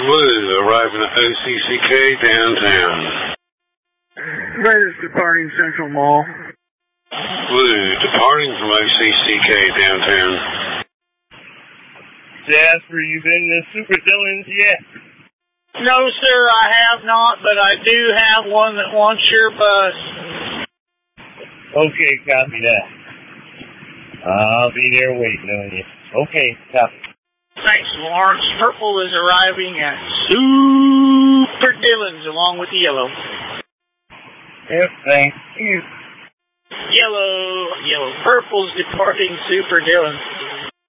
Blue arriving at OCCK downtown. Red is departing Central Mall. Blue departing from OCCK downtown. Jasper, you been to Super Dillon's yet? No, sir, I have not, but I do have one that wants your bus. Okay, copy that. I'll be there waiting on you. Okay, copy. Thanks, Lawrence. Purple is arriving at Super Dillon's along with yellow. Yep, thank you. Yellow. Purple's departing Super Dillon's.